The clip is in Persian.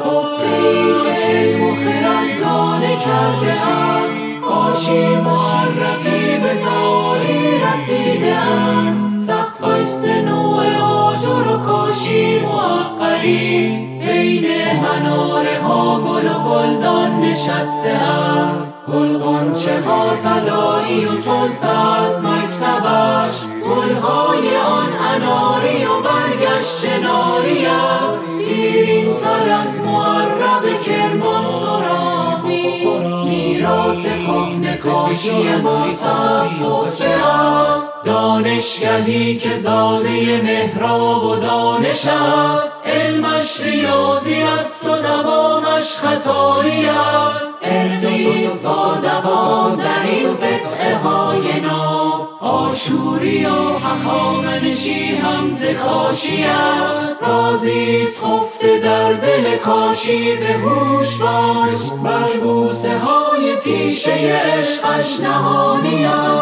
کیش علم و خردگانه کرده است. کاشی معرقی به تالی رسیده است. سقفش ز نوع آجر و کاشی معقلیست. بین مناره ها گل و گلدان نشسته است. گل غنچه ها طلایی و سلس است مکتبش. گلهای آن اناری و برگش چناری است. دیرین تر از معرق کرمان سراب نیست. میراث کهنه کاشی ما سبزه است. دانشگهی که زاده محراب و دانش است. علمش ریاضی است و دوامش خطایی است. اردیست با دوام در این قطعه های ناب. آشوری و هخامنشی هم ز کاشی است. رازیست خفته در دل کاشی به هوش باش. بر بوسه های تیشه عشقش نهانی است.